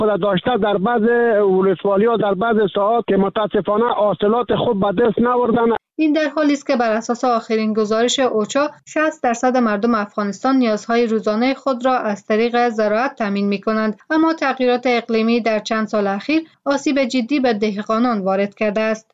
خود داشته در بعض ولسوالی‌ها در بعض ساعات که متاسفانه حاصلات خوب به دست نآوردند. این در حالی است که بر اساس آخرین گزارش اوچا 60% مردم افغانستان نیازهای روزانه خود را از طریق زراعت تامین می‌کنند، اما تغییرات اقلیمی در چند سال اخیر آسیب جدی به دهقانان وارد کرده است.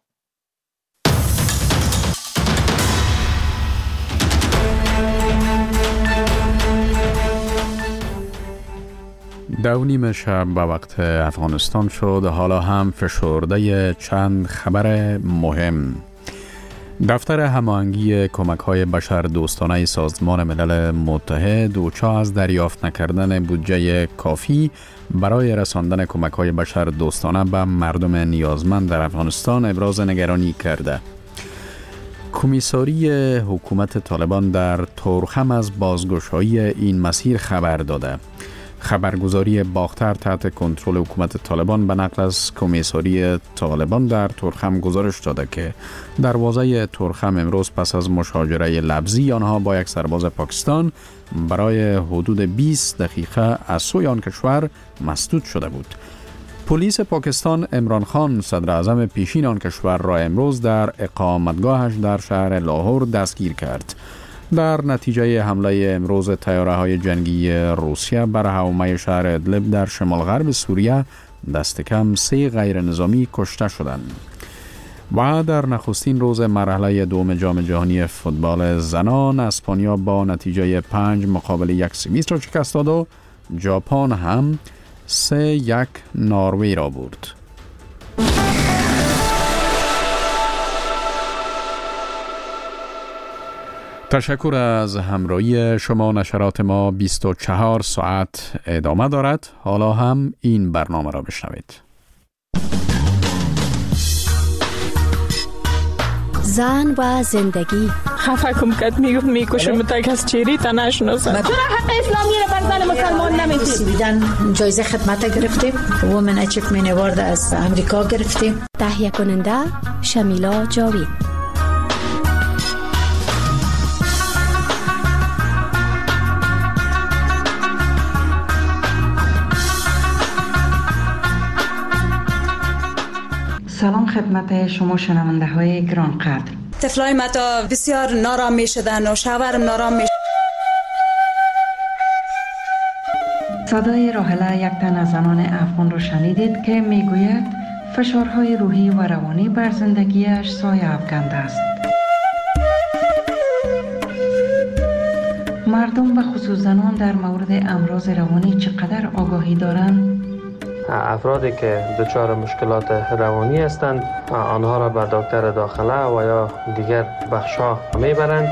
دو شب به وقت افغانستان شد. حالا هم فشرده چند خبر مهم. دفتر هماهنگی کمک‌های بشردوستانه سازمان ملل متحد اوچا از دریافت نکردن بودجه کافی برای رساندن کمک‌های بشردوستانه به مردم نیازمند در افغانستان ابراز نگرانی کرده. کمیساری حکومت طالبان در تورخم از بازگشایی این مسیر خبر داده. خبرگزاری باختر تحت کنترل حکومت طالبان به نقل از کمیساری طالبان در تورخم گزارش داده که دروازه تورخم امروز پس از مشاجره لفظی آنها با یک سرباز پاکستان برای حدود 20 دقیقه از سوی آن کشور مسدود شده بود. پلیس پاکستان عمران خان صدر اعظم پیشین آن کشور را امروز در اقامتگاهش در شهر لاهور دستگیر کرد. در نتیجه حمله امروز طیاره‌های جنگی روسیه بر حومه شهر ادلب در شمال غرب سوریه دست کم 3 غیر نظامی کشته شدند. و در نخستین روز مرحله دوم جام جهانی فوتبال زنان اسپانیا با نتیجه 5-1 سوئیس را شکست داد و ژاپن هم 3-1 نروژ را برد. تشکر از همراهی شما. نشرات ما 24 ساعت ادامه دارد. حالا هم این برنامه را بشنوید. زن و زندگی. خفه کم کد میکشم تک از چیری تا نشناسم. چرا حق اسلامی را بر زن مسلمان نمیدید؟ سویدن جایزه خدمت گرفتیم. وومن اچیومنت اوارد از امریکا گرفتیم. تهیه کننده شمیلا جاوید. سلام خدمت شما شنونده های گرانقدر. طفلای ما تا بسیار نارام می شدن و شوهرم نارام می شد. صدای راحله یک تن از زنان افغان را شنیدید که می گوید فشارهای روحی و روانی بر زندگیش سایه افکنده است. مردم و خصوص زنان در مورد امراض روانی چقدر آگاهی دارند؟ افرادی که دچار مشکلات روانی هستند آنها را به دکتر داخله و یا دیگر بخش‌ها میبرند.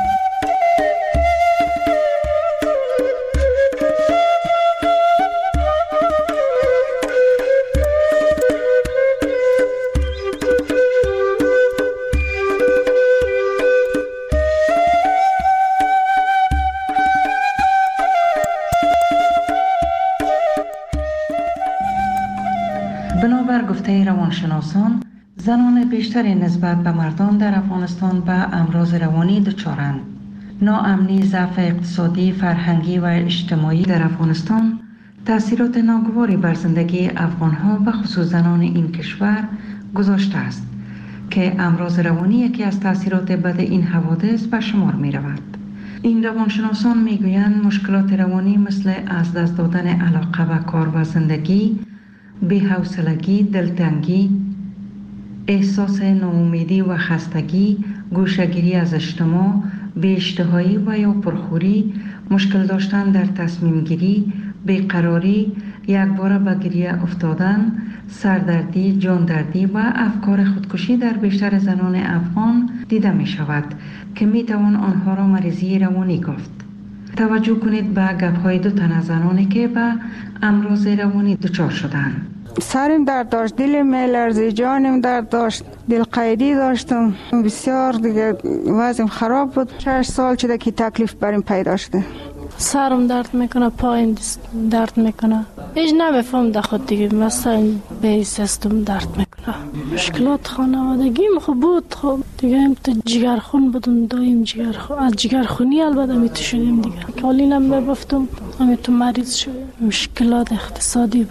بنابر گفته روانشناسان، زنان بیشتری نسبت به مردان در افغانستان به امراض روانی دچارند. ناامنی، ضعف اقتصادی، فرهنگی و اجتماعی در افغانستان تأثیرات ناگواری بر زندگی افغانها و خصوص زنان این کشور گذاشته است که امراض روانی یکی از تأثیرات بد این حوادث به شمار می رود. این روانشناسان می گویند مشکلات روانی مثل از دست دادن علاقه به کار و زندگی، بی‌حوصلگی، دلتنگی، احساس ناامیدی و خستگی، گوشه‌گیری از اجتماع، بی‌اشتهایی و یا پرخوری، مشکل داشتن در تصمیم گیری، بیقراری، یکباره به گریه افتادن، سردردی، جاندردی و افکار خودکشی در بیشتر زنان افغان دیده می شود که می توان آنها را مریضی روانی گفت. توجه کنید به گپ‌های 2 تن از زنانی که به امراض روانی دچار شدند. سرم درد داشت، دلم میلرزید، جانم درد داشت، دلقیدی داشتم، بسیار دیگه وضعم خراب بود. 6 سال شده که تکلیف بریم پیدا شده. سرم درد میکنه، پایم درد میکنه، هیچ نمیفهم در خود دیگه، مثلا به سیستم درد میکنه. مشکلات خانوادگیم خوب بود، خب دیگه هم تو جگرخون بودم، دایم از جگرخونی البته میتو شدیم دیگه، کالینم میبفتم، همه تو مریض شدیم. مشکلات اقتصادی بوده.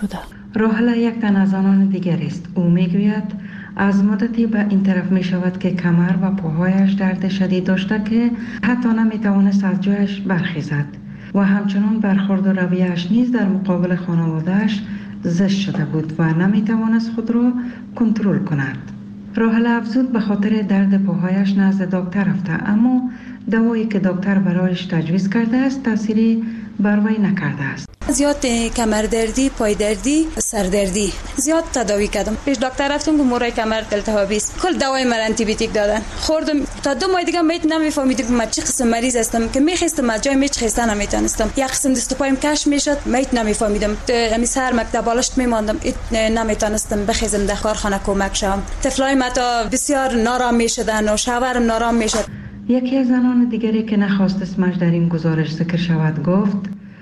راحله یک تن از آنان دیگر است. او میگوید از مدتی به این طرف می شود که کمر و پاهایش درد شدید داشته که حتی نمی توانست از جایش برخیزد و همچنان برخورد و رویه‌اش نیز در مقابل خانواده‌اش زشت شده بود و نمی توانست خود را کنترل کند. راحله افزود به خاطر درد پاهایش نزد دکتر رفته، اما دوایی که دکتر برایش تجویز کرده است تأثیری بر وی نکرده است. زیاد کمر دردی، پای دردی، سر دردی زیاد تداوی کردم. پیش دکتر رفتم که مورای کمر التهابی است. کل دوای من آنتی بیوتیک دادن. خوردم تا 2 ماه دیگه میت نمیفهمیدم من چه قسم مریض هستم که میخواستم از جای میخواستم نمیتونستم. یک قسم دست و پایم کش میشد، میت نمیفهمیدم. می سر مکتب بالشت میماندم، نمیتونستم بخیزم در کارخانه کمک شوم. طفلای ما تا بسیار نارام میشدن و شوهرم نارام میشد. یکی از زنان دیگری که نخواست اسمش در این گزارش ذکر شود گفت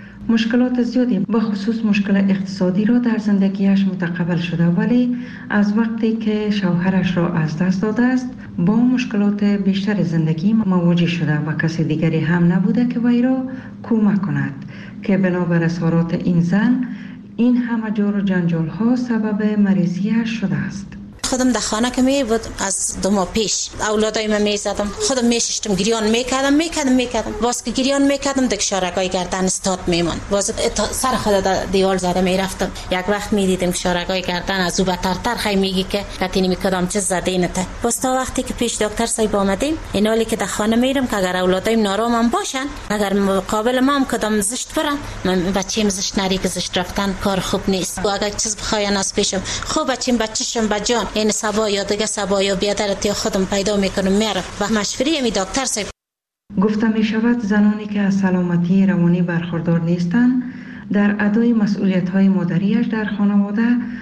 مشکلات زیادی به خصوص مشکل اقتصادی را در زندگیش متقبل شده، ولی از وقتی که شوهرش را از دست داده است با مشکلات بیشتر زندگی مواجه شده و کسی دیگری هم نبوده که وی را کمک کند که بنابر اظهارات این زن این همه جور و جنجال ها سبب مریضیش شده است. خودم در خانه که می بود از 2 ماه پیش اولادای من می زدم، خودم می ششتم، گریان میکردم باز که گریان میکردم دک شارگای گردن استاد میمون، باز سر خود دیوال زده میرفتم. یک وقت میدیدم که شارگای گردن از او بترتر خی میگی که کتینی میکدام چه زدینته. باز تا وقتی که پیش دکتر صاحب آمدیم این حالی که در خانه میرم که اگر اولادایم نارامم باشن، اگر مقابل ما هم کدام زشت برن، من بچه‌م زشت نری که زشت رفتن کار خوب نیست و اگر چیز بخواین از پیشم خوب بچه‌شم بجان این سبا یا دیگه سبا یا بیادرتی خودم پیدا میکنم میارم و مشوری می دکتر صاحب. گفته می شود زنانی که از سلامتی روانی برخوردار نیستند در ادای مسئولیت های مادریش در خانواده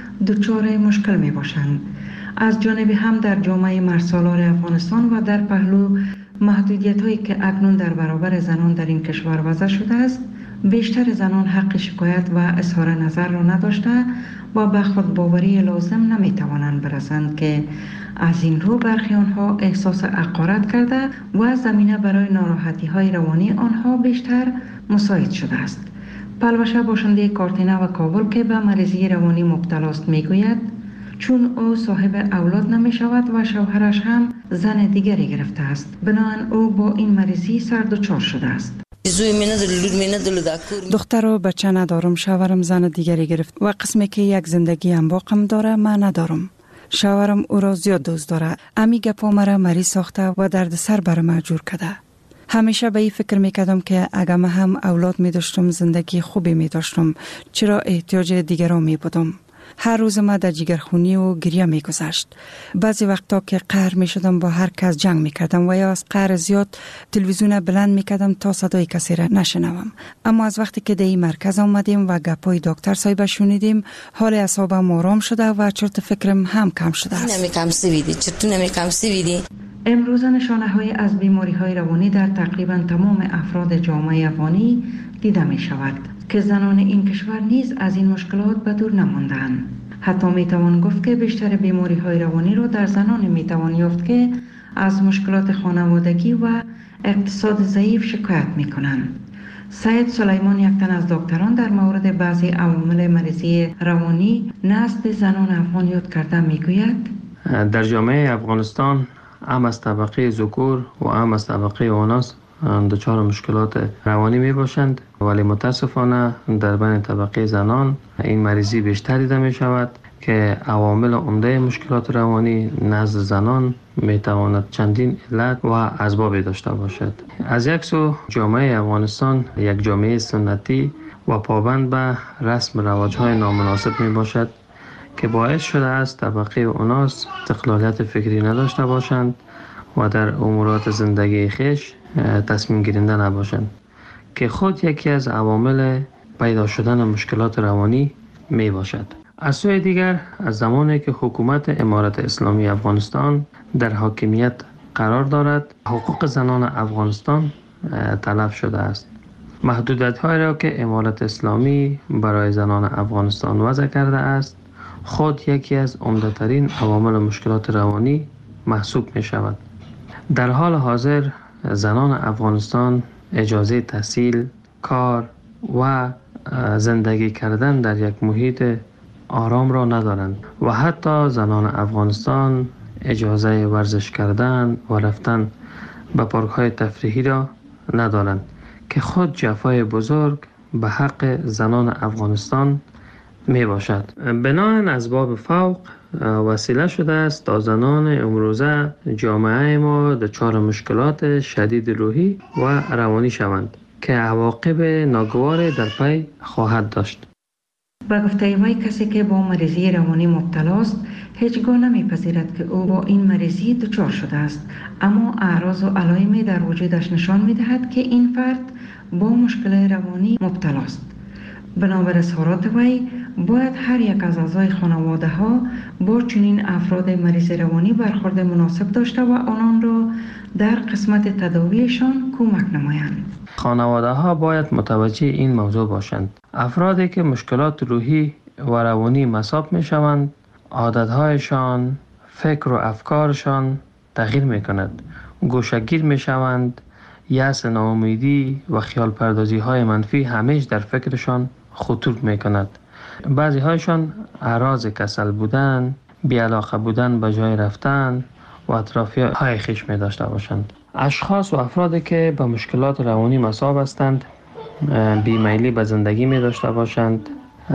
دچار مشکل می باشند. از جانب هم در جامعه مرسالار افغانستان و در پهلو محدودیت هایی که اکنون در برابر زنان در این کشور وضع شده است، بیشتر زنان حق شکایت و اظهار نظر را نداشته و به خودباوری لازم نمیتوانند برسند که از این رو برخی آنها احساس حقارت کرده و زمینه برای ناراحتی های روانی آنها بیشتر مساعد شده است. پلوشه باشنده کارتینه و کابل که به مریضی روانی مبتلا است میگوید چون او صاحب اولاد نمی شود و شوهرش هم زن دیگری گرفته است، بنابراین او با این مریضی سر دچار شده است. دختر و بچه ندارم، شوهرم زن دیگری گرفت و قسمی که یک زندگی هم باقم داره من ندارم. شوهرم او را زیاد دوست داره، امی گپا مرا مریض ساخته و درد سر بر من جور کرده. همیشه به این فکر میکردم که اگر من هم اولاد می داشتم زندگی خوبی می داشتم، چرا احتیاج دیگران می بودم. هر روز ما در جگرخونی و گریه می گذشت. بعضی وقتا که قهر می شدم با هر کس جنگ می کردم و یا از قهر زیاد تلویزیون بلند می کردم تا صدای کسی را نشنوم. اما از وقتی که در این مرکز آمدیم و گپای دکتر صاحب شنیدیم، حال اعصابم آرام شده و چرت فکرم هم کم شده است. امروز نشانه های از بیماری های روانی در تقریبا تمام افراد جامعه افغانی دیده می شود که زنان این کشور نیز از این مشکلات به دور نماندند. حتی می توان گفت که بیشتر بیماری های روانی را در زنان می توان یافت که از مشکلات خانوادگی و اقتصاد ضعیف شکایت می کنند. سید سلیمان یک تن از دکتران در مورد بعضی عوامل مریضی روانی نزد زنان افغان یاد کرده می گوید در جامعه افغانستان هم از طبقه ذکور و هم از طبقه اناث دچار مشکلات روانی می باشند، ولی متاسفانه در بین طبقه زنان این مریضی بیشتر دیده می شود که عوامل عمده مشکلات روانی نزد زنان می تواند چندین علت و اسباب داشته باشد. از یک سو جامعه افغانستان یک جامعه سنتی و پابند به رسم رواج‌های نامناسب می باشد که باعث شده است طبقه اناث استقلالیت فکری نداشته باشند و در امورات زندگی خویش تصمیم گیرنده نباشند که خود یکی از عوامل پیدا شدن مشکلات روانی می باشد. از سوی دیگر از زمانی که حکومت امارت اسلامی افغانستان در حاکمیت قرار دارد، حقوق زنان افغانستان تلف شده است. محدودیت‌هایی را که امارت اسلامی برای زنان افغانستان وضع کرده است خود یکی از عمده‌ترین عوامل مشکلات روانی محسوب می شود. در حال حاضر زنان افغانستان اجازه تحصیل، کار و زندگی کردن در یک محیط آرام را ندارند و حتی زنان افغانستان اجازه ورزش کردن و رفتن به پارک‌های تفریحی را ندارند که خود جفای بزرگ به حق زنان افغانستان می باشد. بناهن اسباب فوق وسیله شده است تا زنان امروزه جامعه ما دچار مشکلات شدید روحی و روانی شوند که عواقب ناگوار در پی خواهد داشت. با گفته وی کسی که با مریضی روانی مبتلا است هیچگاه نمیپذیرد که او با این مریضی دچار شده است، اما اعراض و علائمی در وجودش نشان میدهد که این فرد با مشکل روانی مبتلا است. بنابر اظهارات وی باید هر یک از اعضای خانواده ها با چنین افراد مریض روانی برخورد مناسب داشته و آنان را در قسمت تداویشان کمک نمایند. خانواده ها باید متوجه این موضوع باشند. افرادی که مشکلات روحی و روانی مصاب می شوند، عادتهایشان، فکر و افکارشان تغییر می کند. گوشه‌گیر می شوند، یأس، ناامیدی و خیال پردازی های منفی همیشه در فکرشان خطور می کند. بعضی هایشان اعراض کسل بودن، بی‌علاقه بودن به جای رفتن و اطرافی های خویش می داشته باشند. اشخاص و افرادی که به مشکلات روانی مصاب هستند بیمیلی به زندگی می داشته باشند،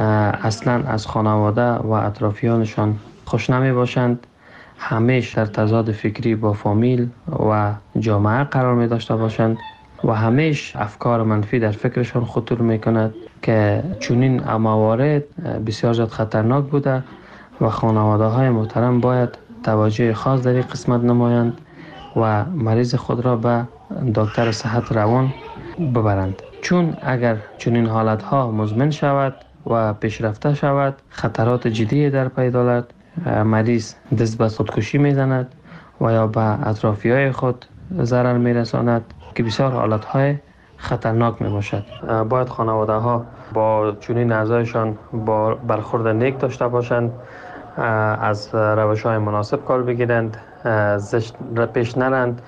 اصلا از خانواده و اطرافیانشان خوش نمی باشند، همیشه در تضاد فکری با فامیل و جامعه قرار می داشته باشند و همیشه افکار منفی در فکرشان خطور می کند که چنین موارد بسیار زیاد خطرناک بوده و خانواده های محترم باید توجه خاص در این قسمت نمایند و مریض خود را به دکتر صحت روان ببرند، چون اگر چنین حالت ها مزمن شود و پیشرفته شود خطرات جدی در پی دارد. مریض دست به خودکشی میزند و یا به اطرافی های خود ضرر میرساند که بسیار حالت های خطرناک می باشد. باید خانواده ها با چنین اعضایشان با برخورد نیک داشته باشند، از روش های مناسب کار بگیرند، زشت پیش نرند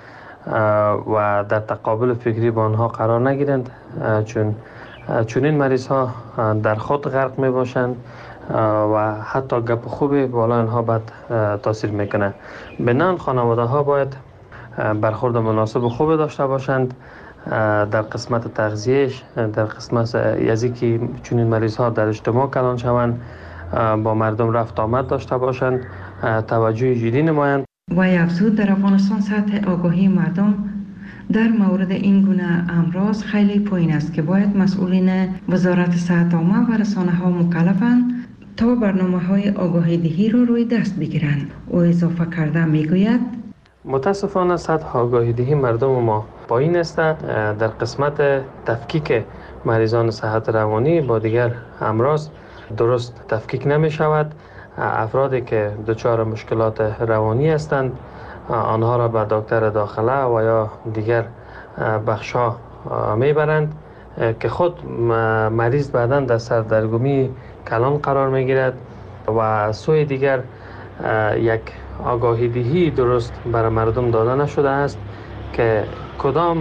و در تقابل فکری با آنها قرار نگیرند، چون چنین مریض ها در خود غرق می باشند و حتی گپ خوبی بالا آنها بد تاثیر میکنه. بنان خانواده ها باید برخورد مناسب و خوب داشته باشند در قسمت تغذیهش، در قسمت یزی که چنین مریض ها در اجتماع کلان شوند، با مردم رفت آمد داشته باشند، توجه جدی نمایند. و افزود در افغانستان سطح آگاهی مردم در مورد این گونه امراض خیلی پایین است که باید مسئولین وزارت صحت عامه و رسانه ها مکلفند تا برنامه های آگاهی دهی را روی دست بگیرند. او اضافه کرده میگوید متاسفانه سطح آگاهی دهی مردم ما پایین است. در قسمت تفکیک مریضان صحت روانی با دیگر امراض درست تفکیک نمی شود. افرادی که دچار مشکلات روانی هستند آنها را به دکتر داخله و یا دیگر بخش‌ها میبرند که خود مریض بعداً در سردرگمی کلان قرار میگیرد و سوی دیگر یک آگاهی دهی درست برای مردم داده نشده است که کدام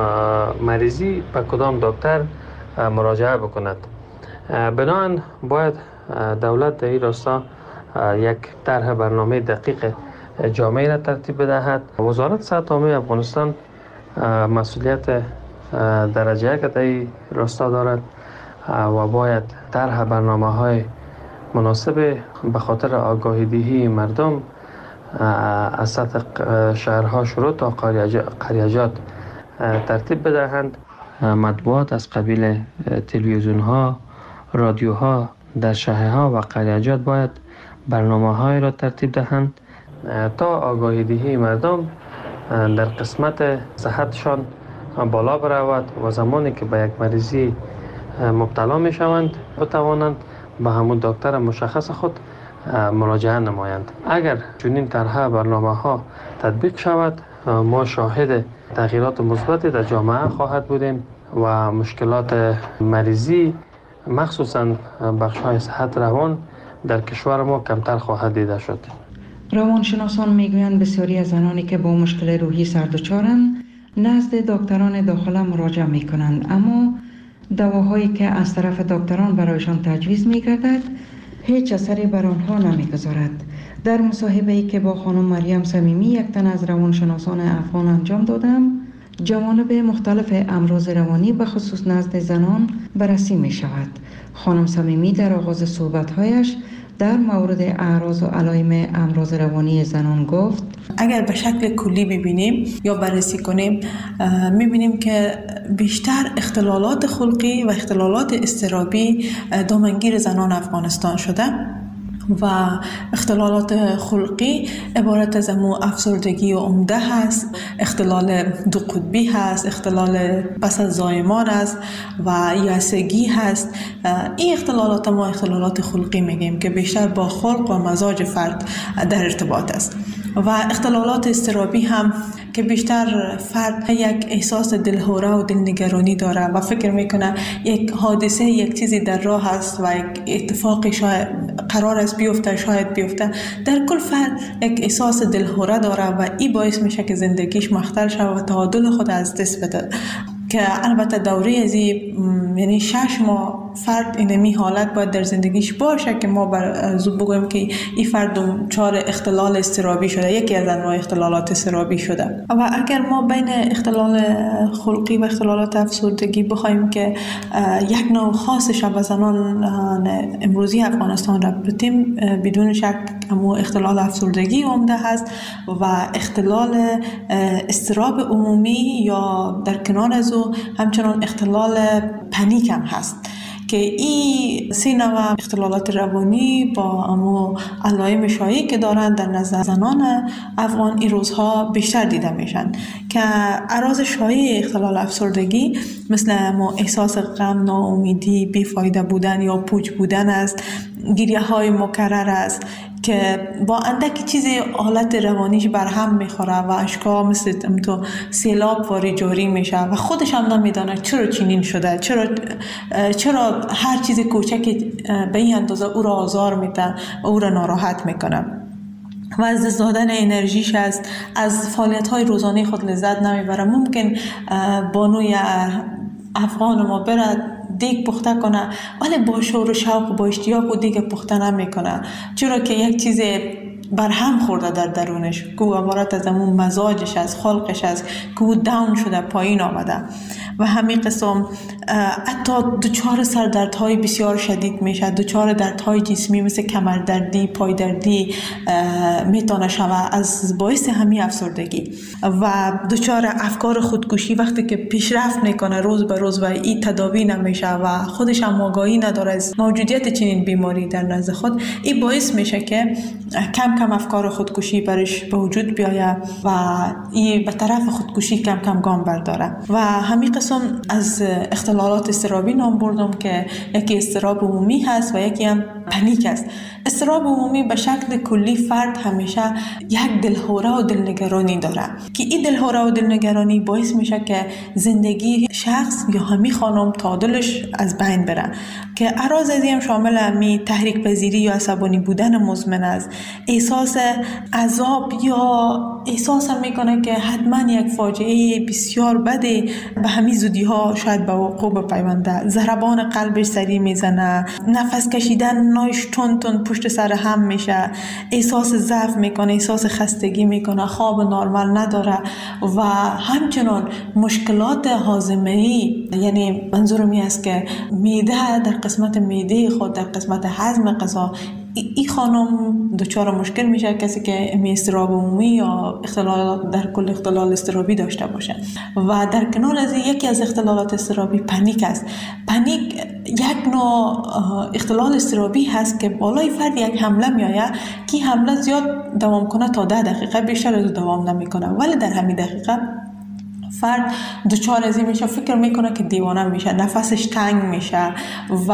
مریضی به کدام دکتر مراجعه بکند. بنابراین باید دولت در این راستا یک طرح برنامه دقیق جامعی را ترتیب بدهد. وزارت صحت عامه افغانستان مسئولیت درجه یک در این راستا دارد و باید طرح برنامه‌های مناسب به خاطر آگاهی دهی مردم از سطح شهرها شروع تا قریجات ترتیب بدهند. مطبوعات از قبیل تلویزیون‌ها، رادیوها در شهرها و قریجات باید برنامه‌های را ترتیب دهند تا آگاهی دهی مردم در قسمت صحتشان بالا برود و زمانی که به یک مریضی مبتلا می شوند بتوانند به همون دکتر مشخص خود مراجعه نمایند. اگر چنین طرح برنامه‌ها تطبیق شود ما شاهد تغییرات مثبتی در جامعه خواهد بودیم و مشکلات مریضی مخصوصاً بخش‌های صحت روان در کشور ما کمتر خواهد دیده شد. روانشناسان میگویند بسیاری از زنانی که با مشکل روحی سردچارند نزد دکتران داخله مراجعه میکنند، اما دواهایی که از طرف دکتران برایشان تجویز میگردد هیچ اثری بر آنها نمیگذارد. در مصاحبه‌ای که با خانم مریم صمیمی یک تن از روانشناسان افغان انجام دادم، جوانب مختلف امراض روانی به خصوص نزد زنان بررسی می شود. خانم صمیمی در آغاز صحبت‌هایش در مورد اعراض و علائم امراض روانی زنان گفت: اگر به شکل کلی ببینیم یا بررسی کنیم، می‌بینیم که بیشتر اختلالات خلقی و اختلالات اضطرابی دامنگیر زنان افغانستان شده و اختلالات خلقی عبارت از افسردگی عمده هست، اختلال دو قطبی هست، اختلال پس از زایمان است و یائسگی هست. این اختلالات ما اختلالات خلقی میگیم که بیشتر با خلق و مزاج فرد در ارتباط است. و اختلالات اضطرابی هم که بیشتر فرد یک احساس دلهوره و دلنگرانی داره و فکر میکنه یک حادثه، یک چیزی در راه است و یک اتفاقی شاید قرار است بیفته، شاید بیفته. در کل فرد یک احساس دلهوره داره و این باعث میشه که زندگیش مختل شود و تعادل خود از دست بده. که البته دوره از یعنی 6 ماه فرد اینمی حالت باید در زندگیش باشه که ما بگویم که این فرد دچار اختلال اضطرابی شده، یکی از انواع اختلالات اضطرابی شده. و اگر ما بین اختلال خلقی و اختلالات افسردگی بخوایم که یک نوع خاصش به زنان امروزی افغانستان را بتیم، بدون شک همون اختلال افسردگی عمده هست و اختلال اضطراب عمومی یا در کنار از او همچنان اختلال پنیک هم هست که این 3 نوع اختلالات روانی با امو علائم شایعی که دارند در نظر زنان افغان این روزها بیشتر دیده میشن که اعراض شایع اختلال افسردگی مثل امو احساس غم، ناامیدی، بیفایده بودن یا پوچ بودن است، گریه های مکرر است که با اندکی چیزی حالت روانیش برهم میخوره و اشکا مثل تو سیلاب واری جاری میشه و خودش هم نمیدانه چرا چنین شده، چرا هر چیز کوچکی به این اندازه او را آزار میده و او را ناراحت میکنه و از دست دادن انرژیش است، از فعالیت‌های روزانه خود لذت نمیبره. ممکن بانوی افغان ما برد دیگ پخته کنه ولی با شور و شوق و با اشتیاق و دیگ پخته نمیکنه، چرا که یک چیز برهم خورده در درونش که عبارت از همون مزاجش از خلقش است که او داون شده، پایین آمده و همین قسم حتی دچار سردردهای بسیار شدید میشه، دچار دردهای جسمی مثل کمردردی، پایدردی میتونه شوه از باعث همین افسردگی و دچار افکار خودکشی وقتی که پیشرفت میکنه روز به روز و این تداوی نمیشه و خودش هم آگاهی نداره از موجودیت چنین بیماری در نزد خود، این باعث میشه که کم کم افکار خودکشی برش به وجود بیاید و این به طرف خودکشی کم کم گام برداره. و همین قسم از اختلالات اضطرابی نام بردم که یکی اضطراب عمومی هست و یکی هم پنیک است. اضطراب عمومی به شکل کلی فرد همیشه یک دلهوره و دلنگرانی داره که این دلهوره و دلنگرانی باعث میشه که زندگی شخص یا همی خانم تعادلش از بین بره که اعراض از این شامل همی تحریک پذیری یا عصبانی بودن مزمن است، احساس عذاب یا احساس هم میکنه که حتما یک فاجعه بسیار بده به همین زودی ها شاید به وقوع بپیونده، ضربان قلبش سریع میزنه، نفس کشیدن نایش تون پشت سر هم میشه، احساس ضعف میکنه، احساس خستگی میکنه، خواب نرمال نداره و همچنان مشکلات هاضمه‌ای، یعنی منظورم این است که معده در قسمت معده خود در قسمت هضم غذا این خانم دچار مشکل میشه، کسی که اضطراب عمومی یا اختلال در کل اختلال اضطرابی داشته باشه. و در کنار از یکی از اختلالات اضطرابی پنیک است. پنیک یک نوع اختلال اضطرابی هست که بالای فرد یک حمله میآید که حمله زیاد دوام کنه تا 10 دقیقه، بیشتر از دوام نمیکنه، ولی در همین دقیقه فرد دچار از این میشه، فکر میکنه که دیوانه میشه، نفسش تنگ میشه و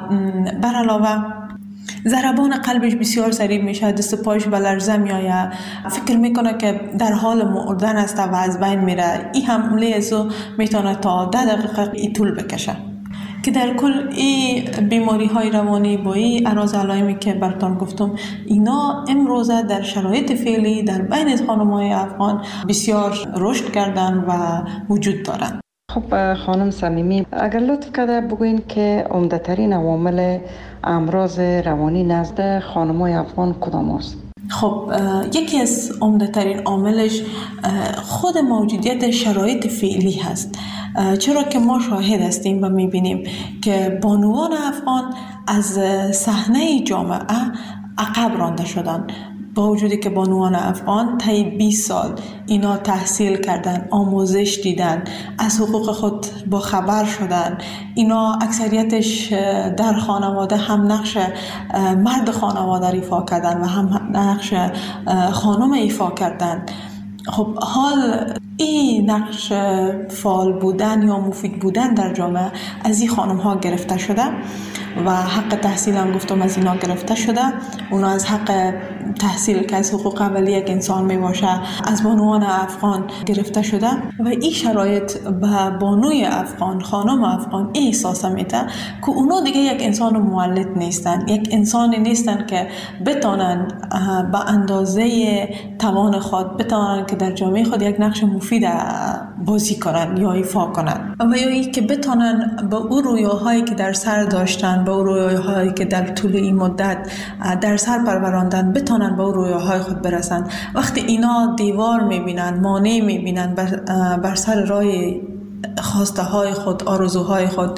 بر علاوه ضربان قلبش بسیار سریع میشه، دست پایش به لرزه میآید، فکر میکنه که در حال مردن است و از بین میره. این حمله ازو میتونه تا 10 دقیقه ای طول بکشه که در کل این بیماری های روانی با این اعراض علائمی که براتون گفتم اینا امروزه در شرایط فعلی در بین خانم‌های افغان بسیار رشد کردن و وجود دارند. خب خانم صمیمی، اگر لطف کرده بگوین که عمده ترین عوامل امراض روانی نزد خانم‌های افغان کدام است؟ خب یکی از عمده ترین عاملش خود موجودیت شرایط فعلی هست، چرا که ما شاهد هستیم و میبینیم که بانوان افغان از صحنه جامعه عقب رانده شدن. با وجودی که بانوان افغان طی 20 سال اینا تحصیل کردن، آموزش دیدن، از حقوق خود با خبر شدن، اینا اکثریتش در خانواده هم نقش مرد خانواده ایفا کردن و هم نقش خانم ایفا کردن. خب حال این نقش فعال بودن یا مفید بودن در جامعه از این خانم ها گرفته شده و حق تحصیل هم گفتم از اینا گرفته شده. اونا از حق تحصیل که از حقوق اولیه یک انسان می باشه از بانوان افغان گرفته شده و این شرایط به بانوی افغان، خانم افغان این احساس میده که اونا دیگه یک انسان مولد نیستن، یک انسانی نیستن که بتونن به اندازه توان خود بتونن که در جامعه خود یک نقش مفید بازی کنن یا ایفا کنن و یا ای که بتونن به اون رویاهایی که در سر داشتن، به اون رویاهایی که در طول این مدت در سر پروراندن بتونن به اون رویاهای خود برسن. وقتی اینا دیوار میبینن، مانع میبینن بر سر راه خواسته های خود، آرزوهای خود،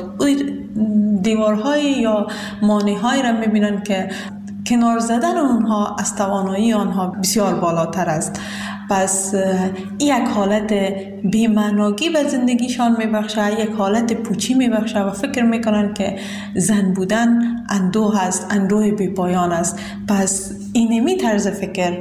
دیوارهای یا مانع‌هایی را میبینن که کنار زدن اونها از توانایی آنها بسیار بالاتر است. پس یک حالت بی‌معنایی به زندگیشان میبخشه، یک حالت پوچی میبخشه و فکر میکنن که زن بودن اندوه است، اندوه بی پایان است. پس اینمی طرز فکر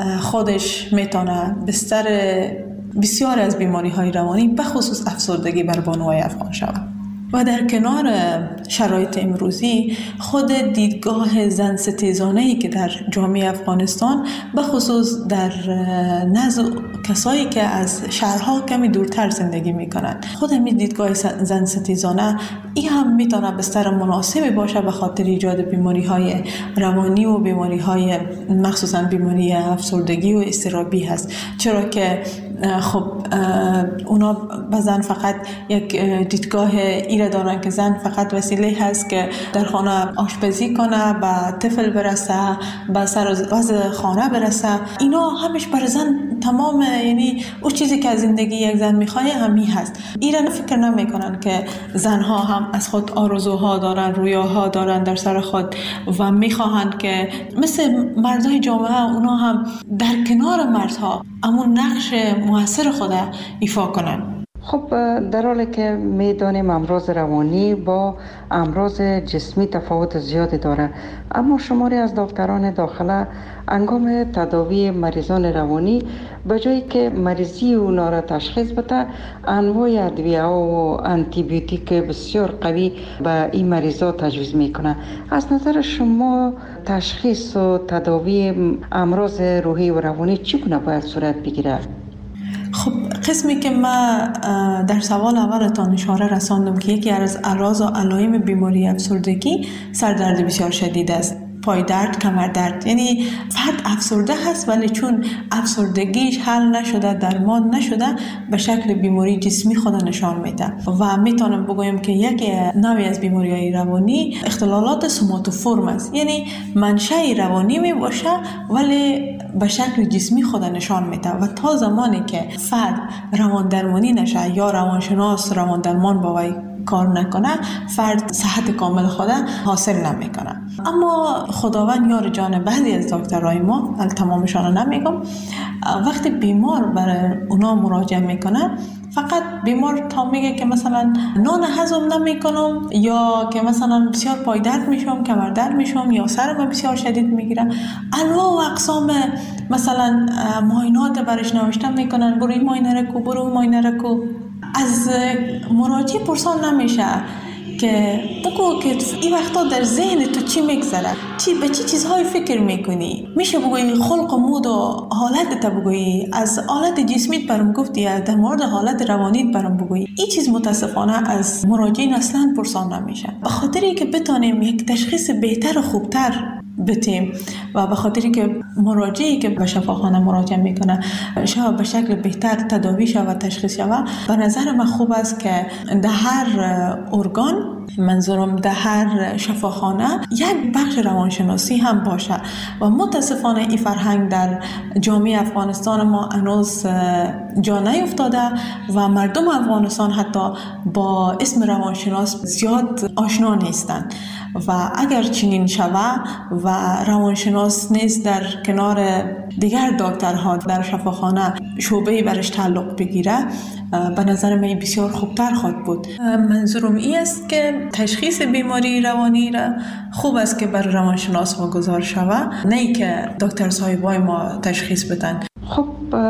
خودش میتونه بستر بسیار از بیماری های روانی به خصوص افسردگی بر بانوهای افغان شود. و در کنار شرایط امروزی خود دیدگاه زن ستیزانه‌ای که در جامعه افغانستان به خصوص در نزد کسایی که از شهرها کمی دورتر زندگی میکنند، خود همین دیدگاه زن ستیزانه این هم میتونه بستر مناسبی باشه به خاطر ایجاد بیماری‌های روانی و بیماری‌های مخصوصا بیماری افسردگی و اضطرابی هست. چرا که خب اونا به زن فقط یک دیدگاه ایره دارن که زن فقط وسیله هست که در خانه آشپزی کنه، به طفل برسه، به سر وضع خانه برسه. اینا همش برای زن تمام، یعنی اون چیزی که از زندگی یک زن میخواه همین هست. ایره فکر نمیکنن که زنها هم از خود آرزوها دارن، رویاها دارن در سر خود و میخواهن که مثل مردای جامعه اونا هم در کنار مردها امون نقش موثر خود ایفا کنن. خب در حالی که میدانیم امراض روانی با امراض جسمی تفاوت زیادی داره، اما شماری از دکتران داخله انگام تداوی مریضان روانی به جایی که مریضی اونا را تشخیص بده، انواع ادویه و آنتی بیوتیک بسیار قوی به این مریضا تجویز میکنه. از نظر شما تشخیص و تداوی امراض روحی و روانی چگونه باید صورت بگیره؟ خب قسمی که من در سوال اولتان اشاره رساندم که یکی از اعراض و علائم بیماری افسردگی سردرد بسیار شدید است، پای درد، کمر درد. یعنی فرد افسرده هست ولی چون افسردگیش حل نشده، درمان نشده، به شکل بیماری جسمی خود نشان میده. و میتونم بگویم که یک نوعی از بیماری‌های روانی اختلالات سوماتوفورم است، یعنی منشأ روانی می باشه ولی به شکل جسمی خود نشان میده و تا زمانی که فرد روان درمانی نشه یا روانشناس روان درمان با وی کار نکنه، فرد صحت کامل خود حاصل نمیکنه. اما خداوند یار جان بعضی از دکترای ما، تمامشان نمیگم، وقتی بیمار برای اونا مراجعه میکنه، فقط بیمار تا میگه که مثلا نان هضم نمیکنم یا که مثلا بسیار پای درد میشم، کمر درد میشم یا سرم بسیار شدید میگیره، انواع و اقسام مثلا معاینات برش نوشته میکنن، برو این معاینه رکو، برو اون معاینه رکو. از مراجع پرسان نمیشه که بگو که این وقتا در ذهن تو چی میگذره، به چی چیزهای فکر میکنی. میشه بگویی خلق و مود و حالت بگویی، از حالت جسمیت برام گفتی، در مورد حالت روانیت برام بگویی. این چیز متاسفانه از مراجعین اصلا پرسان نمیشه. به خاطر اینکه بتونیم یک تشخیص بهتر و خوبتر بتیم و به خاطری که مراجعی که به شفاخانه مراجعه میکنه شاید به شکل بهتر تداوی شود، تشخیص شود. به نظر من خوب است که در هر ارگان، منظورم در هر شفاخانه، یک بخش روانشناسی هم باشه و متاسفانه این فرهنگ در جامعه افغانستان ما هنوز جا نیفتاده و مردم افغانستان حتی با اسم روانشناس زیاد آشنا نیستند و اگر چنین شود و روانشناس نیز در کنار دیگر دکترها در شفاخانه شعبه‌ای برش تعلق بگیره، به نظر من بسیار خوبتر خواهد بود. منظورم این است که تشخیص بیماری روانی را خوب است که بر روانشناس واگذار شود، نه ای که دکتر صاحبای ما تشخیص بدن. خب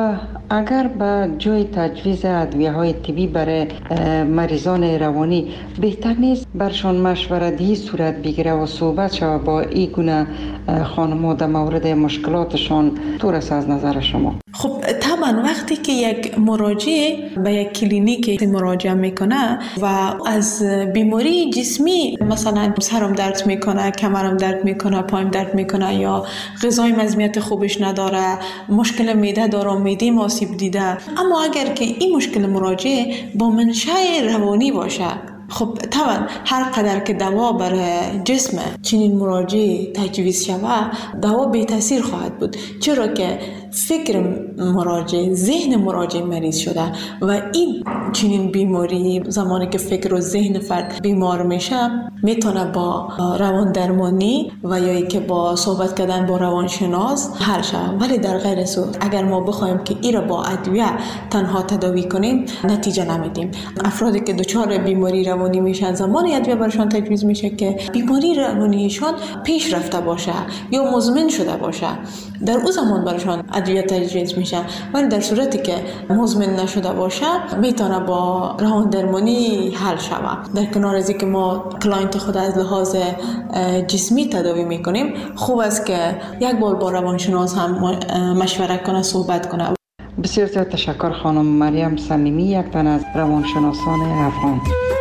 اگر به جای تجویز ادویه‌های طبی برای مریضان روانی بهتر نیست برشان مشورتی صورت بگیره و صحبت شود با این گونه خانم‌ها در مورد مشکلاتشان؟ طور است از نظر شما؟ خب طبعا وقتی که یک مراجع به یک کلینیک مراجعه میکنه و از بیماری جسمی، مثلا سرم درد میکنه، کمرم درد میکنه، پایم درد میکنه یا غذای مزمیت خوبش نداره، مشکل معده داره، معده آسیب دیده، اما اگر که این مشکل مراجع با منشأ روانی باشه، خب طبعا هر قدر که دوا برای جسم چنین مراجع تجویز شود، دوا بی تاثیر خواهد بود، چرا که فکر مراجع، ذهن مراجع مریض شده و این چنین بیماری زمانی که فکر و ذهن فرد بیمار میشه میتونه با روان درمانی و یا ای که با صحبت کردن با روانشناس حل شود. ولی در غیر صورت اگر ما بخوایم که این را با ادویه تنها تداوی کنیم نتیجه نمیدیم. افرادی که دچار بیماری روانی میشن زمانی ادویه برشان تجویز میشه که بیماری روانیشان پیش رفته باشه یا مزمن شده باشه، در اون زمان برشان ادویه تجویز میشه. ولی در صورتی که مزمن نشده باشه میتونه با روان درمانی حل شود. در کنار از اینکه ما کلاینت خود از لحاظ جسمی تداوی میکنیم، خوب است که یک بار با روانشناس هم مشوره کنه، صحبت کنه. بسیار زیاد تشکر خانم مریم صمیمی، یک تن از روانشناسان افغان.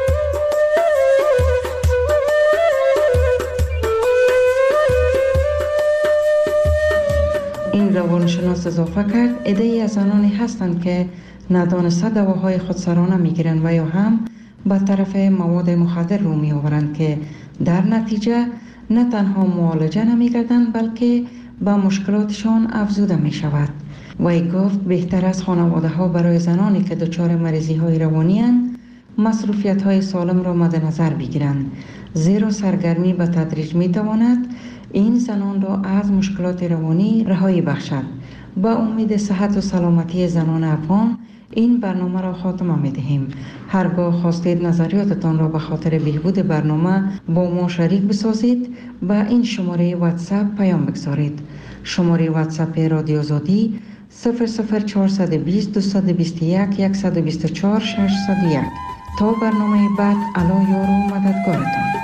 این روانشناس اضافه کرد عده‌ای از زنانی هستند که ندانسته دواهای خودسرانه میگیرند و یا هم به طرف مواد مخدر رو میآورند که در نتیجه نه تنها معالجه نمیگردند بلکه به مشکلاتشان افزوده می شود. وی گفت بهتر از خانواده ها برای زنانی که دچار مریضی های روانی اند مصروفیت های سالم را مد نظر بگیرند، زیرا سرگرمی به تدریج می تواند این زنان را از مشکلات روانی رهایی بخشد. با امید صحت و سلامتی زنان افغان این برنامه را خاتمه می دهیم. هرگاه خواستید نظریاتتان را به خاطر بهبود برنامه با ما شریک بسازید، به این شماره واتساپ پیام بگذارید. شماره واتساپ رادیو آزادی 00420 221 124 601. تا برنامه بعد، الله یار و مددگارتان.